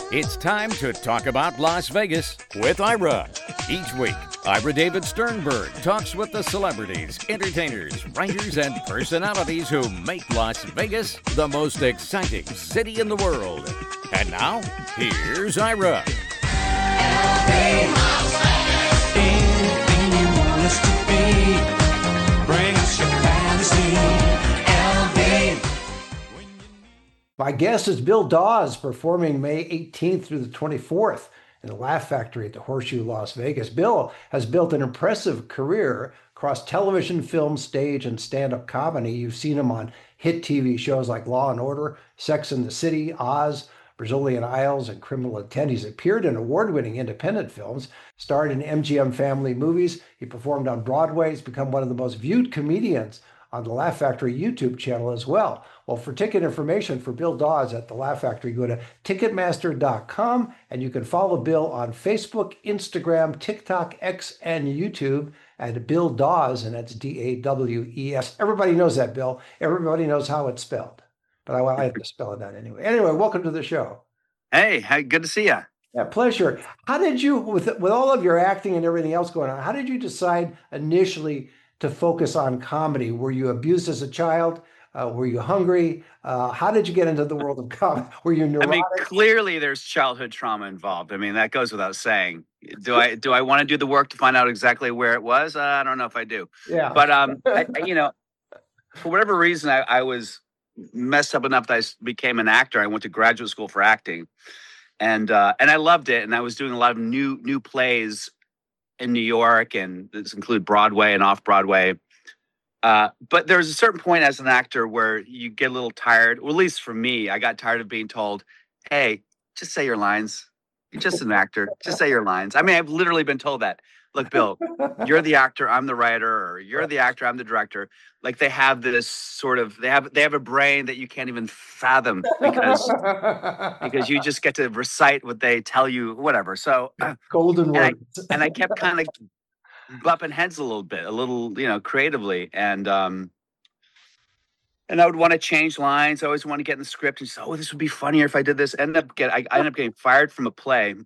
It's time to talk about Las Vegas with Ira. Each week, Ira David Sternberg talks with the celebrities, entertainers, writers, and personalities who make Las Vegas the most exciting city in the world. And now, here's Ira. Anything you want us to be, bring us your fantasy. My guest is Bill Dawes, performing May 18th through the 24th in the Laugh Factory at the Horseshoe, Las Vegas. Bill has built an impressive career across television, film, stage, and stand-up comedy. You've seen him on hit TV shows like Law and Order, Sex and the City, Oz, Brazilian Isles, and Criminal Intent. He's appeared in award-winning independent films, starred in MGM family movies. He performed on Broadway. He's become one of the most viewed comedians on the Laugh Factory YouTube channel as well. Well, for ticket information for Bill Dawes at the Laugh Factory, go to Ticketmaster.com, and you can follow Bill on Facebook, Instagram, TikTok, X, and YouTube at Bill Dawes, and that's Dawes. Everybody knows that, Bill. Everybody knows how it's spelled, but I have to spell it out anyway. Anyway, welcome to the show. Hey, good to see you. Yeah, pleasure. How did you, with all of your acting and everything else going on, how did you decide initially to focus on comedy? Were you abused as a child? Were you hungry? How did you get into the world of comedy? Were you neurotic? I mean, clearly there's childhood trauma involved. I mean, that goes without saying. Do I want to do the work to find out exactly where it was? I don't know if I do. Yeah. But for whatever reason, I was messed up enough that I became an actor. I went to graduate school for acting, and I loved it. And I was doing a lot of new plays in New York, and this include Broadway and off Broadway. But there's a certain point as an actor where you get a little tired. Well, at least for me, I got tired of being told, "Hey, just say your lines. You're just an actor. Just say your lines." I mean, I've literally been told that. Look, Bill, you're the actor, I'm the writer, or you're the actor, I'm the director. Like they have this sort of they have a brain that you can't even fathom because you just get to recite what they tell you, whatever. So golden words. And I kept kind of bumping heads a little, creatively. And I would want to change lines. I always want to get in the script and say, "Oh, this would be funnier if I did this." I ended up getting fired from a play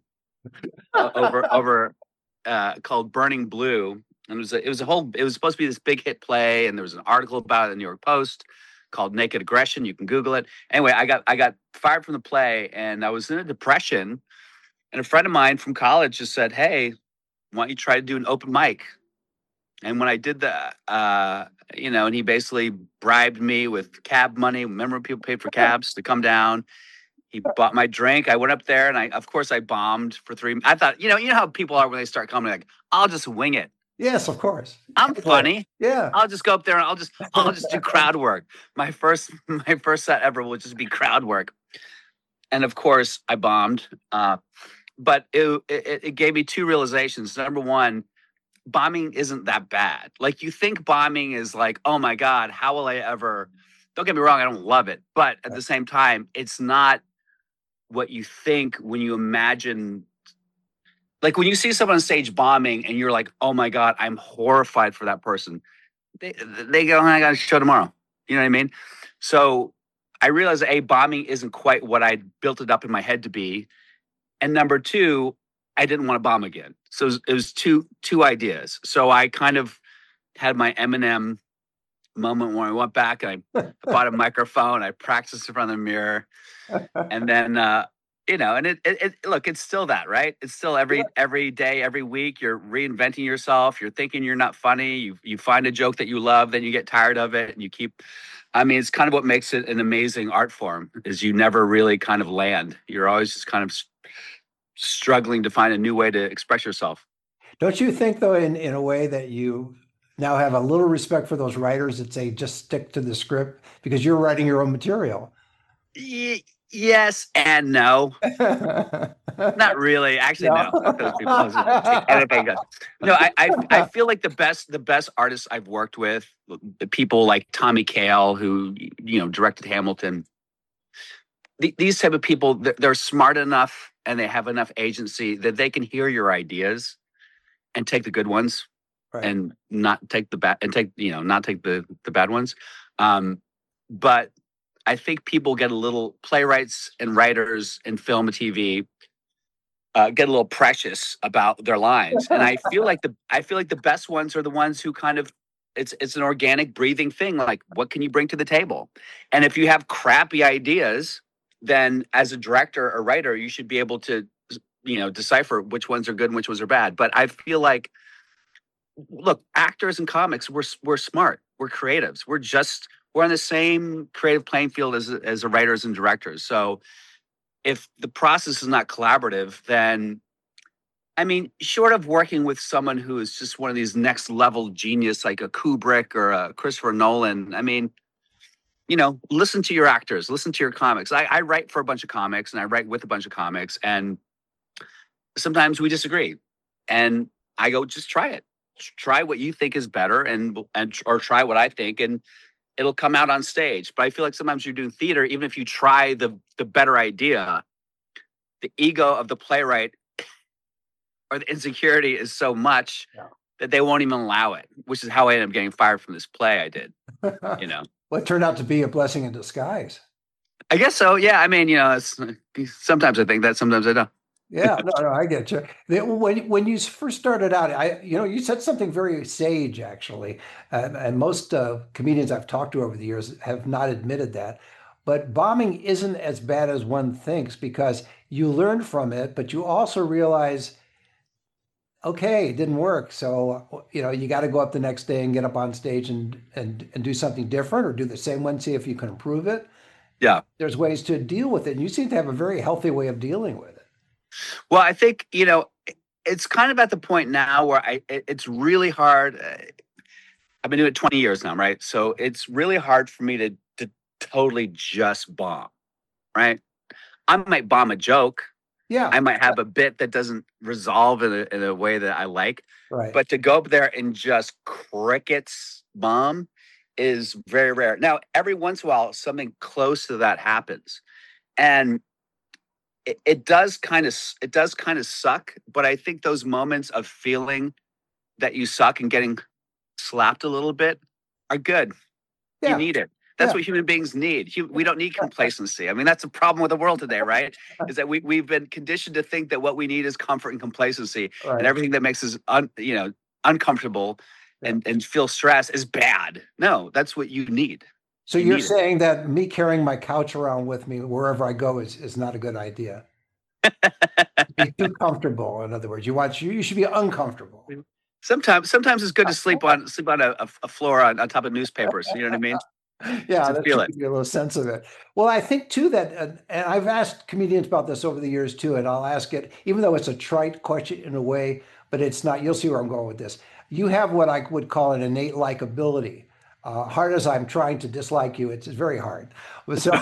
over called Burning Blue. And it was supposed to be this big hit play. And there was an article about it in the New York Post called Naked Aggression. You can Google it. Anyway, I got fired from the play, and I was in a depression. And a friend of mine from college just said, "Hey, why don't you try to do an open mic?" And when I did that, and he basically bribed me with cab money. Remember, people paid for cabs to come down. He bought my drink. I went up there, and I bombed for 3 minutes. I thought, you know how people are when they start coming, like, I'll just wing it. Yes, of course. I'm funny. Yeah. I'll just go up there and I'll just do crowd work. My first set ever will just be crowd work. And of course, I bombed. But it gave me two realizations. Number one, bombing isn't that bad. Like, you think bombing is like, oh my God, how will I ever? Don't get me wrong, I don't love it. But at the same time, it's not what you think when you imagine. Like, when you see someone on stage bombing and you're like, oh my God, I'm horrified for that person. They go, I got a show tomorrow. You know what I mean? So I realized, bombing isn't quite what I built it up in my head to be. And number two, I didn't want to bomb again. So it was two ideas. So I kind of had my Eminem moment where I went back and I bought a microphone. I practiced in front of the mirror. And then, and it look, it's still that, right? It's still every day, every week, you're reinventing yourself. You're thinking you're not funny. You find a joke that you love, then you get tired of it. And it's kind of what makes it an amazing art form, is you never really kind of land. You're always just kind of struggling to find a new way to express yourself. Don't you think, though, in a way that you now have a little respect for those writers that say just stick to the script because you're writing your own material? Yes and no. Not really. Actually, no. No, I feel like the best artists I've worked with, people like Tommy Kail, who directed Hamilton. These type of people, they're smart enough and they have enough agency that they can hear your ideas and take the good ones, right, and not take the bad, and not take the bad ones. But I think people get a little playwrights and writers in film and TV get a little precious about their lines, and I feel like the best ones are the ones who kind of it's an organic breathing thing. Like, what can you bring to the table? And if you have crappy ideas, then as a director or writer, you should be able to decipher which ones are good and which ones are bad. But I feel like, look, actors and comics, we're smart, we're creatives, we're on the same creative playing field as the writers and directors. So if the process is not collaborative, then I mean, short of working with someone who is just one of these next level genius like a Kubrick or a Christopher Nolan, I mean, listen to your actors, listen to your comics. I write for a bunch of comics and I write with a bunch of comics, and sometimes we disagree. And I go, just try it. Try what you think is better or try what I think, and it'll come out on stage. But I feel like sometimes you're doing theater, even if you try the better idea, the ego of the playwright or the insecurity is so much that they won't even allow it, which is how I ended up getting fired from this play I did. Well, it turned out to be a blessing in disguise. I guess so. Yeah. I mean, sometimes I think that, sometimes I don't. Yeah, no, I get you. When you first started out, you said something very sage, actually, and most comedians I've talked to over the years have not admitted that. But bombing isn't as bad as one thinks, because you learn from it, but you also realize, okay, it didn't work. So, you got to go up the next day and get up on stage and do something different, or do the same one, see if you can improve it. Yeah. There's ways to deal with it. And you seem to have a very healthy way of dealing with it. Well, I think, it's kind of at the point now where it's really hard. I've been doing it 20 years now, right? So it's really hard for me to totally just bomb, right? I might bomb a joke. Yeah. I might have a bit that doesn't resolve in a way that I like. Right. But to go up there and just crickets bomb is very rare. Now, every once in a while, something close to that happens. And it does kind of suck, but I think those moments of feeling that you suck and getting slapped a little bit are good. Yeah. You need it. That's what human beings need. We don't need complacency. I mean, that's a problem with the world today, right? Is that we've been conditioned to think that what we need is comfort and complacency, Right. and everything that makes us uncomfortable and feel stress is bad. No, that's what you need. So you're saying that me carrying my couch around with me wherever I go is not a good idea. Be too comfortable. In other words, you should be uncomfortable. Sometimes it's good to sleep on a floor on top of newspapers. You know what I mean? Yeah, To that feel should it. give you a little sense of it. Well, I think too that, and I've asked comedians about this over the years too, and I'll ask it, even though it's a trite question in a way, but it's not. You'll see where I'm going with this. You have what I would call an innate likability. Hard as I'm trying to dislike you, it's very hard. So,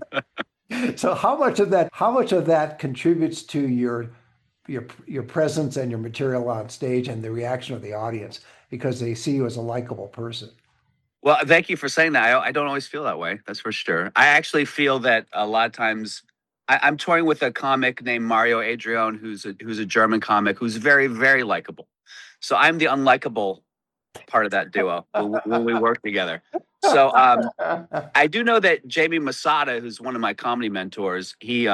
so how much of that contributes to your presence and your material on stage and the reaction of the audience because they see you as a likable person? Well, thank you for saying that. I don't always feel that way. That's for sure. I actually feel that a lot of times I'm touring with a comic named Mario Adrian, who's a German comic who's very, very likable. So I'm the unlikable part of that duo when we work together. So I do know that Jamie Masada, who's one of my comedy mentors, he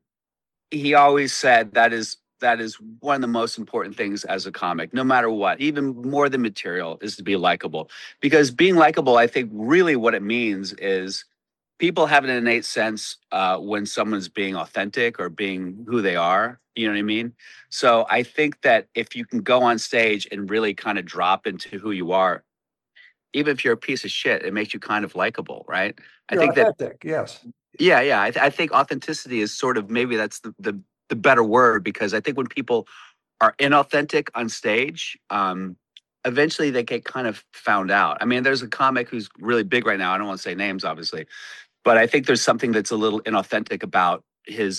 always said that is one of the most important things as a comic, no matter what, even more than material, is to be likable. Because being likable, I think really what it means is people have an innate sense when someone's being authentic or being who they are. You know what I mean? So I think that if you can go on stage and really kind of drop into who you are, even if you're a piece of shit, it makes you kind of likable, right? You're I think authentic, yes. Yeah. I think authenticity is sort of, maybe that's the better word, because I think when people are inauthentic on stage, eventually they get kind of found out. I mean, there's a comic who's really big right now. I don't want to say names, obviously, but I think there's something that's a little inauthentic about his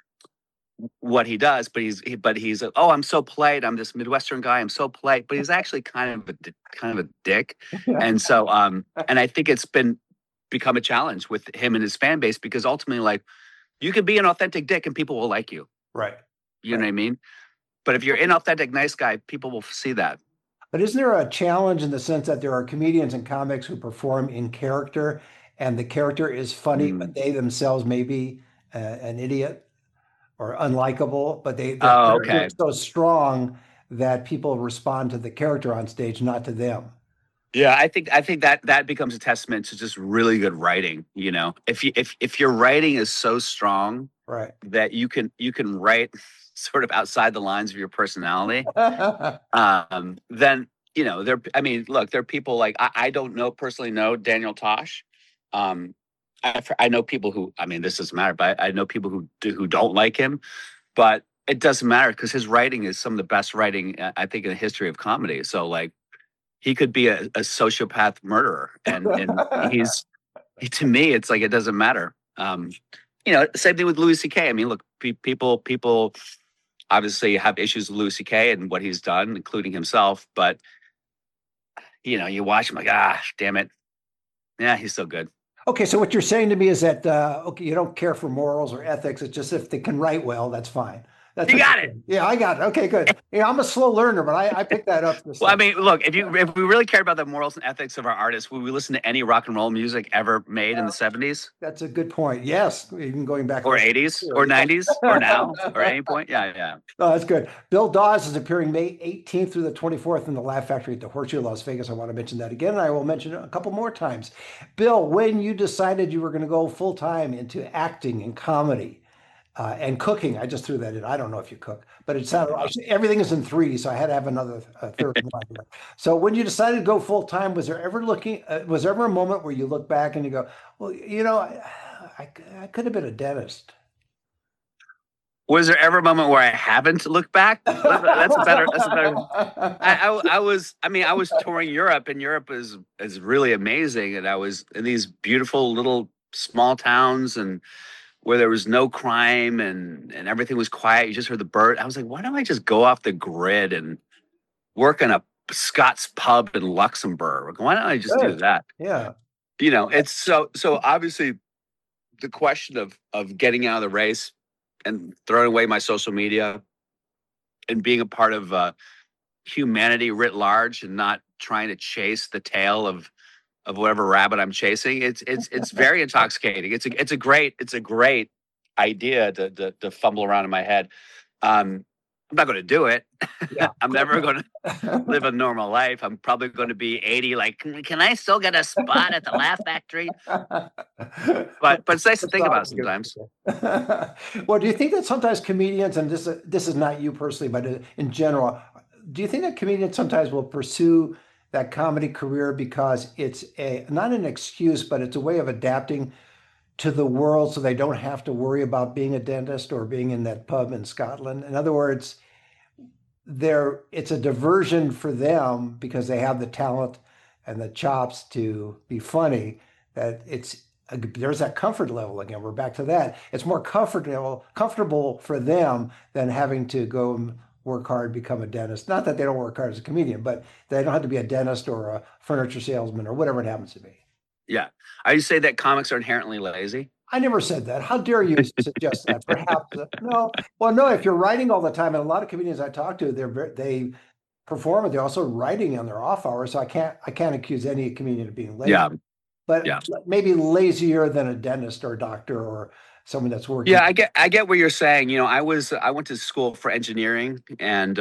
what he does. But he's oh, I'm so polite. I'm this Midwestern guy. I'm so polite, but he's actually kind of a dick. And so and I think it's become a challenge with him and his fan base, because ultimately, like, you can be an authentic dick and people will like you. Right. You know what I mean? But if you're inauthentic nice guy, people will see that. But isn't there a challenge in the sense that there are comedians and comics who perform in character and the character is funny, but Mm. they themselves may be an idiot or unlikable, but the Oh, character okay. is so strong that people respond to the character on stage, not to them. Yeah, I think that becomes a testament to just really good writing. You know, if your writing is so strong Right. that you can write sort of outside the lines of your personality, then there. I mean, look, there are people like I don't personally know Daniel Tosh. Um, I know people who, I mean, this doesn't matter, but I know people who don't like him, but it doesn't matter because his writing is some of the best writing I think in the history of comedy. So like he could be a sociopath murderer, and to me it's like it doesn't matter. Same thing with Louis C.K. I mean, look, people obviously have issues with Louis C.K. and what he's done, including himself. But you watch him like, damn it, yeah, he's so good. Okay, so what you're saying to me is that okay, you don't care for morals or ethics. It's just if they can write well, that's fine. That's You what got you're it. saying. Yeah, I got it. Okay, good. Yeah, I'm a slow learner, but I picked that up this Well, I time. mean, look, if we really cared about the morals and ethics of our artists, would we listen to any rock and roll music ever made in the 70s That's a good point. Yes, even going back or less 80s or yeah. 90s or now or any point? Yeah, yeah. No, that's good. Bill Dawes is appearing May 18th through the 24th in the Laugh Factory at the Horseshoe, Las Vegas. I want to mention that again, and I will mention it a couple more times. Bill, when you decided you were going to go full time into acting and comedy and cooking, I just threw that in. I don't know if you cook, but it sounded everything is in three, so I had to have another third one here. So when you decided to go full time, was there ever a moment where you look back and you go, well, I could have been a dentist? Was there ever a moment where I haven't looked back? That's a better. That's a better. I was. I mean, I was touring Europe, and Europe is really amazing. And I was in these beautiful little small towns, and where there was no crime and everything was quiet. You just heard the bird. I was like, why don't I just go off the grid and work in a Scots pub in Luxembourg? Why don't I just do Good. that? Yeah. It's so obviously the question of getting out of the race and throwing away my social media and being a part of humanity writ large and not trying to chase the tail of whatever rabbit I'm chasing. It's very intoxicating. It's a great idea to fumble around in my head. I'm not going to do it. Yeah. I'm never going to live a normal life. I'm probably going to be 80. Like, can I still get a spot at the Laugh Factory? But it's nice to think about sometimes. Well, do you think that sometimes comedians, and this is not you personally, but in general, do you think that comedians sometimes will pursue that comedy career because it's not an excuse, but it's a way of adapting to the world so they don't have to worry about being a dentist or being in that pub in Scotland? In other words, it's a diversion for them because they have the talent and the chops to be funny, that there's that comfort level again. We're back to that. It's more comfortable for them than having to go and work hard, become a dentist. Not that they don't work hard as a comedian, but they don't have to be a dentist or a furniture salesman or whatever it happens to be. Yeah. I say that comics are inherently lazy. I never said that. How dare you suggest that? Perhaps no. Well, no. If you're writing all the time, and a lot of comedians I talk to, they perform, and they're also writing on their off hours. So I can't accuse any comedian of being lazy. Yeah. But Yeah. maybe lazier than a dentist or a doctor or someone that's working. Yeah, I get what you're saying. I went to school for engineering, and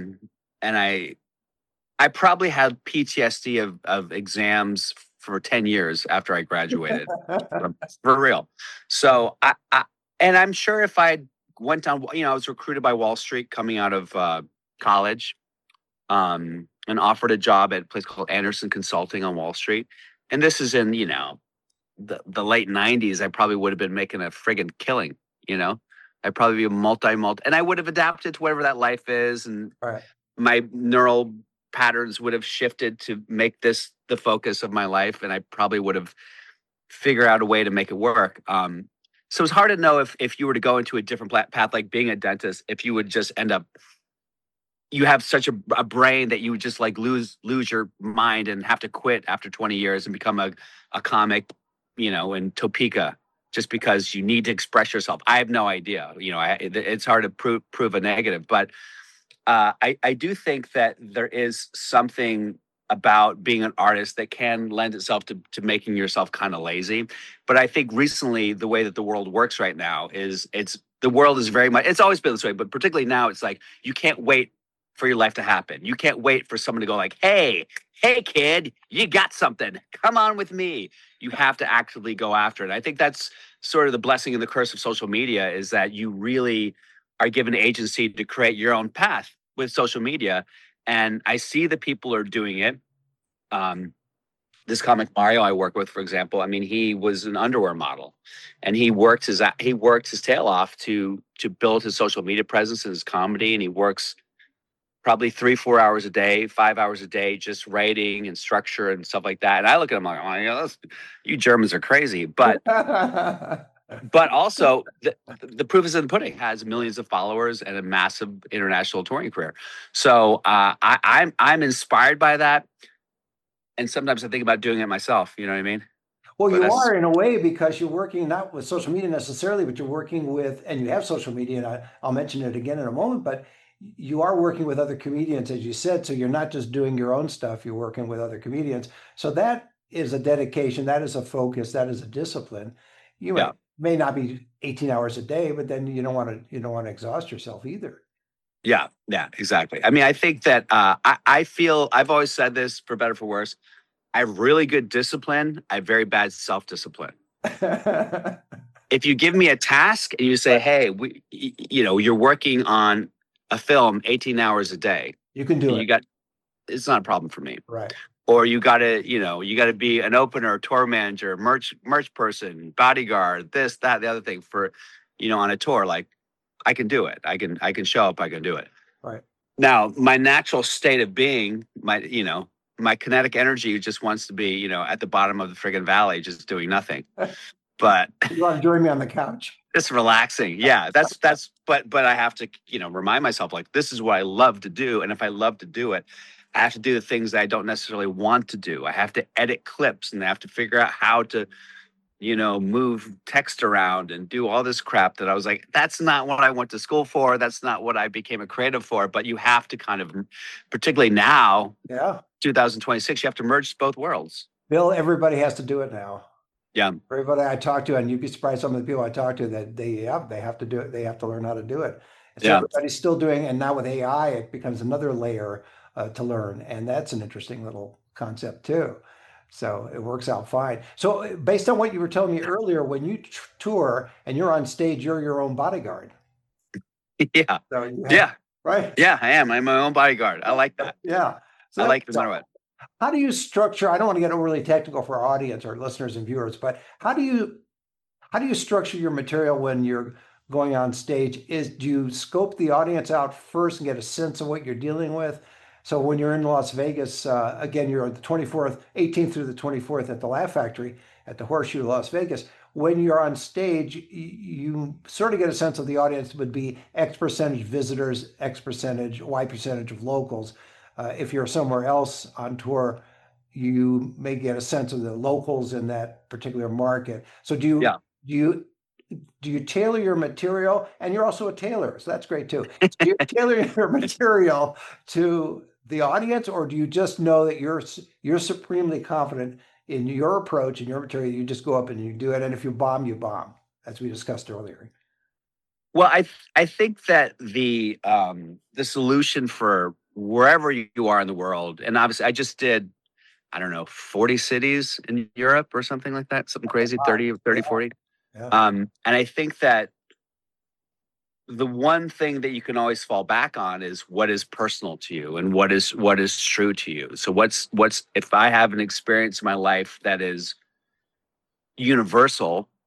I probably had PTSD of exams for 10 years after I graduated. For real. So and I'm sure if I went down, I was recruited by Wall Street coming out of college, and offered a job at a place called Anderson Consulting on Wall Street. And this is in, the late 90s. I probably would have been making a friggin' killing, I'd probably be a multi, and I would have adapted to whatever that life is. And Right. my neural patterns would have shifted to make this the focus of my life. And I probably would have figured out a way to make it work. So it's hard to know if you were to go into a different path, like being a dentist, if you would just end up, you have such a brain that you would just like lose your mind and have to quit after 20 years and become a comic, in Topeka, just because you need to express yourself. I have no idea. It's hard to prove a negative, but I do think that there is something about being an artist that can lend itself to making yourself kind of lazy. But I think recently the way that the world works right now is the world is very much, it's always been this way, but particularly now it's like you can't wait for your life to happen. You can't wait for someone to go like, hey kid, you got something. Come on with me. You have to actively go after it. I think that's sort of the blessing and the curse of social media, is that you really are given agency to create your own path with social media. And I see that people are doing it. This comic Mario I work with, for example, I mean, he was an underwear model, and he worked his tail off to build his social media presence and his comedy. And he works probably 3-4 hours a day, 5 hours a day, just writing and structure and stuff like that. And I look at him like, oh, you Germans are crazy. But also the proof is in the pudding. Has millions of followers and a massive international touring career. So I'm inspired by that. And sometimes I think about doing it myself. You know what I mean? Well, But you that's- are in a way, because you're working not with social media necessarily, but you're working with, and you have social media, and I'll mention it again in a moment, but you are working with other comedians, as you said. So you're not just doing your own stuff, you're working with other comedians. So that is a dedication, that is a focus, that is a discipline. You Yeah. may not be 18 hours a day, but then you don't want to exhaust yourself either. Yeah, exactly. I mean, I think that I feel, I've always said this, for better or for worse, I have really good discipline. I have very bad self-discipline. If you give me a task and you say, hey, you're working on a film 18 hours a day, You can do it. It's not a problem for me. Right. Or you got to be an opener, tour manager, merch person, bodyguard, this, that, the other thing for, on a tour. Like, I can do it. I can show up. I can do it. Right. Now, my natural state of being, my kinetic energy just wants to be, at the bottom of the friggin' valley, just doing nothing. But You want to join me on the couch? it's relaxing. Yeah, but I have to, remind myself, like, this is what I love to do. And if I love to do it, I have to do the things that I don't necessarily want to do. I have to edit clips, and I have to figure out how to, move text around and do all this crap that I was like, that's not what I went to school for. That's not what I became a creative for. But you have to kind of, particularly now, 2026, you have to merge both worlds. Bill, everybody has to do it now. Yeah. Everybody I talk to, and you'd be surprised some of the people I talk to, that they have to do it. They have to learn how to do it. So everybody's still doing, and now with AI, it becomes another layer to learn, and that's an interesting little concept too. So it works out fine. So based on what you were telling me earlier, when you tour and you're on stage, you're your own bodyguard. Yeah. So right. Yeah, I am. I'm my own bodyguard. I like that. Yeah. So I like it no matter what. How do you structure? I don't want to get overly technical for our audience or listeners and viewers, but how do you structure your material when you're going on stage? Do you scope the audience out first and get a sense of what you're dealing with? So when you're in Las Vegas, again, you're on the 18th through the 24th at the Laugh Factory at the Horseshoe, Las Vegas. When you're on stage, you sort of get a sense of the audience would be X percentage visitors, X percentage, Y percentage of locals. If you're somewhere else on tour, you may get a sense of the locals in that particular market. So do you tailor your material? And you're also a tailor, so that's great too. Do you tailor your material to the audience, or do you just know that you're supremely confident in your approach and your material? You just go up and you do it, and if you bomb, you bomb, as we discussed earlier. Well, I think that the solution for wherever you are in the world, and obviously I just did, I don't know, 40 cities in Europe or something like that, something crazy, 30, 40. Yeah. And I think that the one thing that you can always fall back on is what is personal to you and what is true to you. So what's if I have an experience in my life that is universal,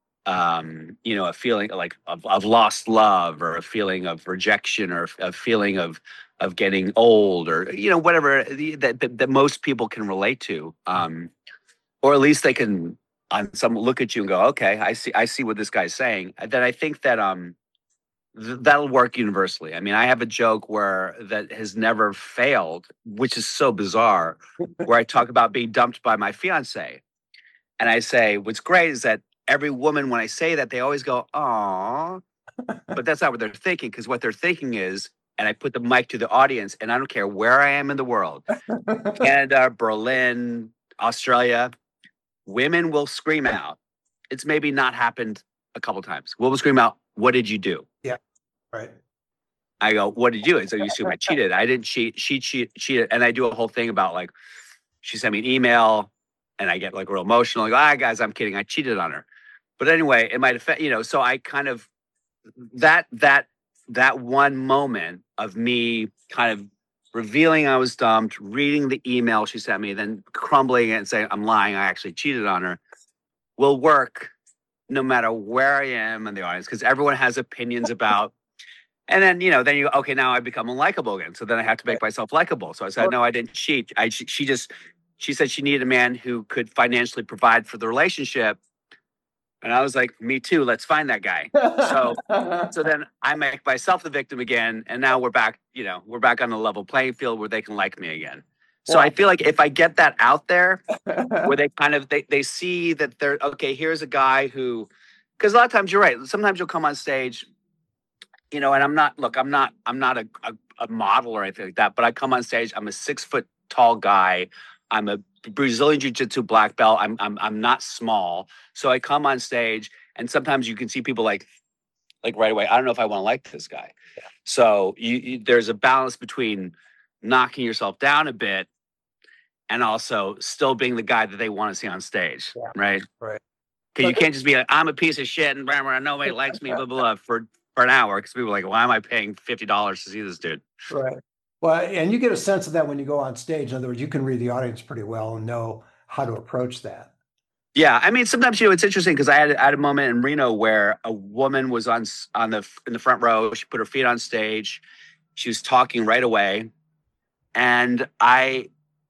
a feeling like of lost love, or a feeling of rejection, or a feeling of getting old, or whatever that most people can relate to, or at least they can on some look at you and go, okay, I see what this guy's saying. Then I think that that'll work universally. I mean, I have a joke that has never failed, which is so bizarre, where I talk about being dumped by my fiance, and I say, what's great is that every woman, when I say that, they always go, "Aw," but that's not what they're thinking, because what they're thinking is, and I put the mic to the audience, and I don't care where I am in the world, Canada, Berlin, Australia, women will scream out. It's maybe not happened a couple times. Women will scream out, "What did you do?" Yeah. Right. I go, "What did you do?" And so you assume I cheated. I didn't cheat. She cheated. And I do a whole thing about like, she sent me an email and I get like real emotional. Like, guys, I'm kidding. I cheated on her. But anyway, it might affect, so I kind of, that one moment of me kind of revealing I was dumped, reading the email she sent me, then crumbling it and saying, I'm lying, I actually cheated on her, will work no matter where I am in the audience, because everyone has opinions about. And then, then you go, okay, now I become unlikable again. So then I have to make myself likable. So I said, no, I didn't cheat. She said she needed a man who could financially provide for the relationship. And I was like, me too. Let's find that guy. So then I make myself the victim again. And now we're back on a level playing field where they can like me again. So I feel like if I get that out there, where they kind of, they see that they're, okay, here's a guy who, because a lot of times you're right. Sometimes you'll come on stage, and I'm not a model or anything like that, but I come on stage, I'm a 6 foot tall guy. I'm a Brazilian Jiu-Jitsu black belt. I'm not small. So I come on stage and sometimes you can see people like right away, I don't know if I want to like this guy. Yeah. So there's a balance between knocking yourself down a bit and also still being the guy that they want to see on stage. Yeah. Right. Right. Because you can't just be like, I'm a piece of shit and nobody likes me, blah, blah, blah, for an hour, because people are like, why am I paying $50 to see this dude? Right. Well, and you get a sense of that when you go on stage. In other words, you can read the audience pretty well and know how to approach that. Yeah, I mean, sometimes it's interesting because I had a moment in Reno where a woman was in the front row. She put her feet on stage. She was talking right away, and I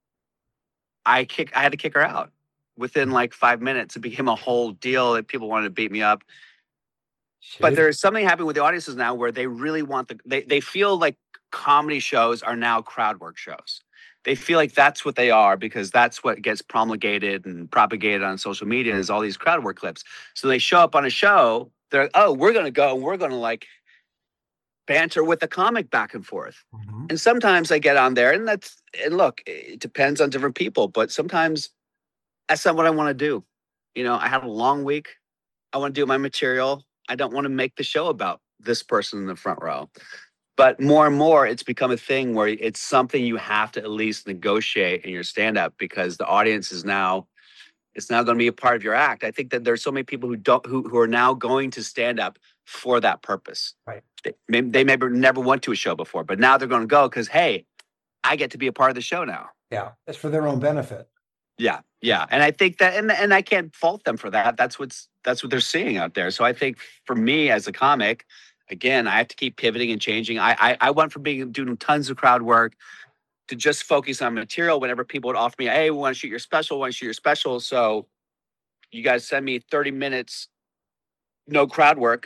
had to kick her out within like 5 minutes. It became a whole deal that people wanted to beat me up. But there's something happening with the audiences now where they really want they feel like comedy shows are now crowd work shows. They feel like that's what they are because that's what gets promulgated and propagated on social media is all these crowd work clips. So they show up on a show. They're like, oh, we're going to go and we're going to like banter with the comic back and forth. Mm-hmm. And sometimes I get on there and look, it depends on different people, but sometimes that's not what I want to do. I had a long week. I want to do my material. I don't want to make the show about this person in the front row. But more and more, it's become a thing where it's something you have to at least negotiate in your stand-up because the audience is now, it's now going to be a part of your act. I think that there's so many people who are now going to stand up for that purpose. Right. They maybe never went to a show before, but now they're going to go because, hey, I get to be a part of the show now. Yeah, it's for their own benefit. Yeah, yeah, and I think that, and I can't fault them for that. That's what they're seeing out there. So I think for me as a comic, again, I have to keep pivoting and changing. I went from doing tons of crowd work to just focus on material. Whenever people would offer me, hey, we want to shoot your special. So you guys send me 30 minutes, no crowd work.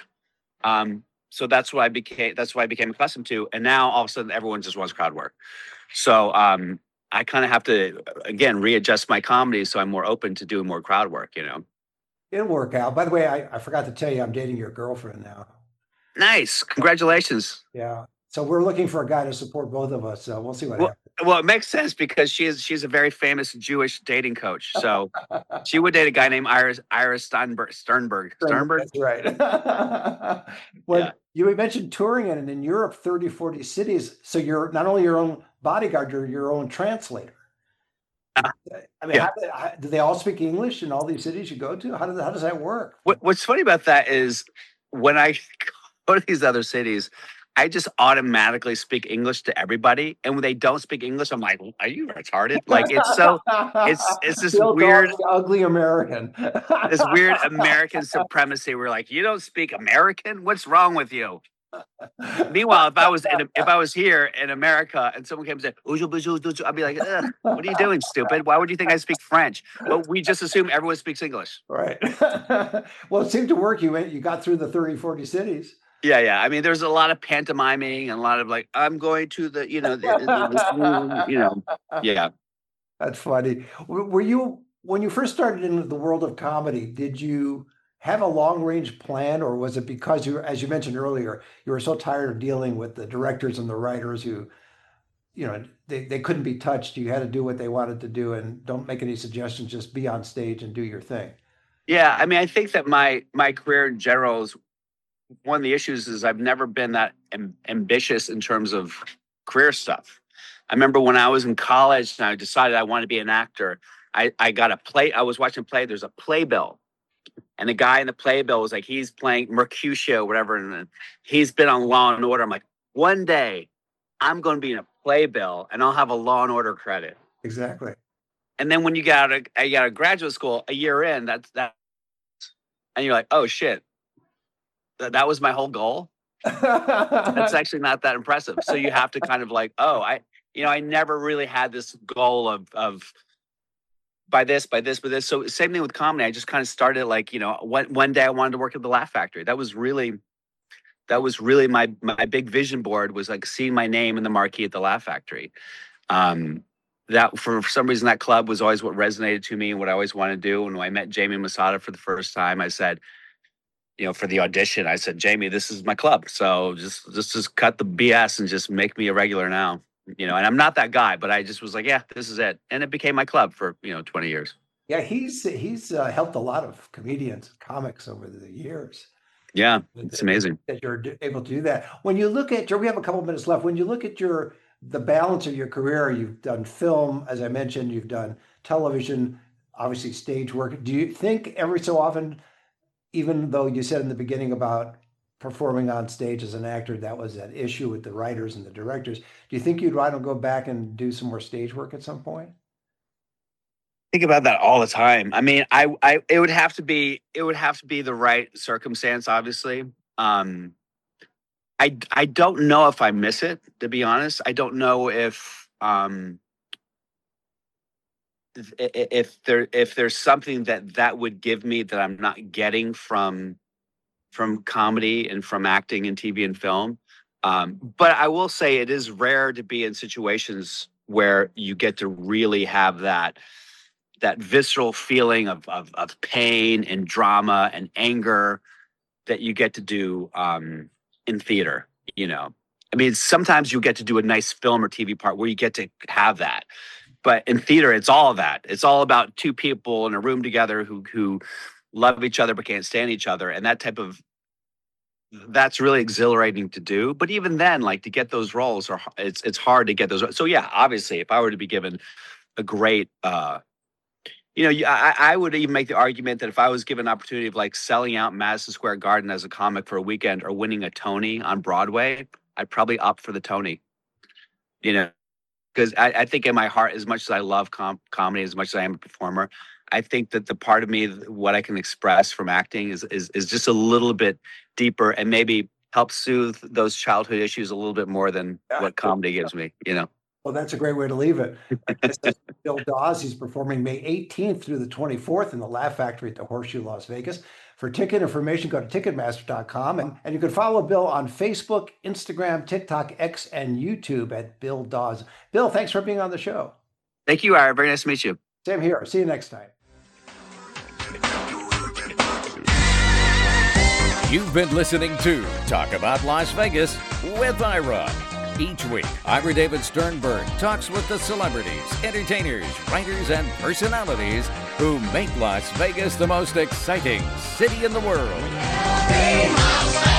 So that's what I became accustomed to. And now all of a sudden everyone just wants crowd work. So I kind of have to, again, readjust my comedy so I'm more open to doing more crowd work, It'll work out. By the way, I forgot to tell you, I'm dating your girlfriend now. Nice. Congratulations. Yeah. So we're looking for a guy to support both of us. So we'll see what happens. Well, it makes sense because she's a very famous Jewish dating coach. So she would date a guy named Iris Sternberg. That's right. You mentioned touring in Europe, 30, 40 cities. So you're not only your own bodyguard, you're your own translator. I mean, do they all speak English in all these cities you go to? How does that work? What's funny about that is when I go to these other cities, I just automatically speak English to everybody. And when they don't speak English, I'm like, are you retarded? Like, it's this weird, ugly American, this weird American supremacy. We're like, you don't speak American? What's wrong with you? Meanwhile, if I was here in America and someone came and said, I'd be like, what are you doing, stupid? Why would you think I speak French? But we just assume everyone speaks English. Right. Well, it seemed to work. You got through the 30, 40 cities. Yeah. I mean, there's a lot of pantomiming and a lot of like, I'm going to the, yeah. That's funny. Were you, when you first started in the world of comedy, did you have a long range plan, or was it because you, as you mentioned earlier, you were so tired of dealing with the directors and the writers who, they couldn't be touched. You had to do what they wanted to do and don't make any suggestions, just be on stage and do your thing. Yeah, I mean, I think that my career in general is one of the issues is I've never been that ambitious in terms of career stuff. I remember when I was in college and I decided I wanted to be an actor, I got a play. I was watching a play. There's a playbill. And the guy in the playbill was like, he's playing Mercutio, whatever. And he's been on Law and Order. I'm like, one day I'm going to be in a playbill and I'll have a Law and Order credit. Exactly. And then when you get out of graduate school, a year in, that's that. And you're like, oh, shit. That was my whole goal. That's actually not that impressive. So you have to kind of like, I never really had this goal of by this. So same thing with comedy. I just kind of started like, one day I wanted to work at the Laugh Factory. That was really my big vision board, was like seeing my name in the marquee at the Laugh Factory. That for some reason, that club was always what resonated to me and what I always wanted to do. And when I met Jamie Masada for the first time, I said, for the audition, I said, Jamie, this is my club. So just cut the BS and just make me a regular now. And I'm not that guy, but I just was like, yeah, this is it. And it became my club for, 20 years. Yeah, he's helped a lot of comedians, comics over the years. Yeah, it's amazing that you're able to do that. When you look at we have a couple of minutes left. When you look at the balance of your career, you've done film, as I mentioned, you've done television, obviously stage work. Do you think every so often, even though you said in the beginning about performing on stage as an actor, that was an issue with the writers and the directors, do you think you'd rather go back and do some more stage work at some point? Think about that all the time. I mean, it would have to be the right circumstance, obviously. I don't know if I miss it, to be honest. I don't know if there's something that would give me that I'm not getting from comedy and from acting in TV and film. But I will say it is rare to be in situations where you get to really have that visceral feeling of pain and drama and anger that you get to do in theater. I mean, sometimes you get to do a nice film or TV part where you get to have that. But in theater, it's all of that. It's all about two people in a room together who love each other but can't stand each other. And that's really exhilarating to do. But even then, like, to get those roles, it's hard to get those. So yeah, obviously, if I were to be given a great, I would even make the argument that if I was given an opportunity of like selling out Madison Square Garden as a comic for a weekend or winning a Tony on Broadway, I'd probably opt for the Tony. Because I think in my heart, as much as I love comedy, as much as I am a performer, I think that the part of me, what I can express from acting is just a little bit deeper and maybe help soothe those childhood issues a little bit more than what comedy gives me, Well, that's a great way to leave it. This is Bill Dawes. He's performing May 18th through the 24th in the Laugh Factory at the Horseshoe, Las Vegas. For ticket information, go to Ticketmaster.com. And you can follow Bill on Facebook, Instagram, TikTok, X, and YouTube at Bill Dawes. Bill, thanks for being on the show. Thank you, Ira. Very nice to meet you. Same here. See you next time. You've been listening to Talk About Las Vegas with Ira. Each week, Ira David Sternberg talks with the celebrities, entertainers, writers, and personalities who make Las Vegas the most exciting city in the world.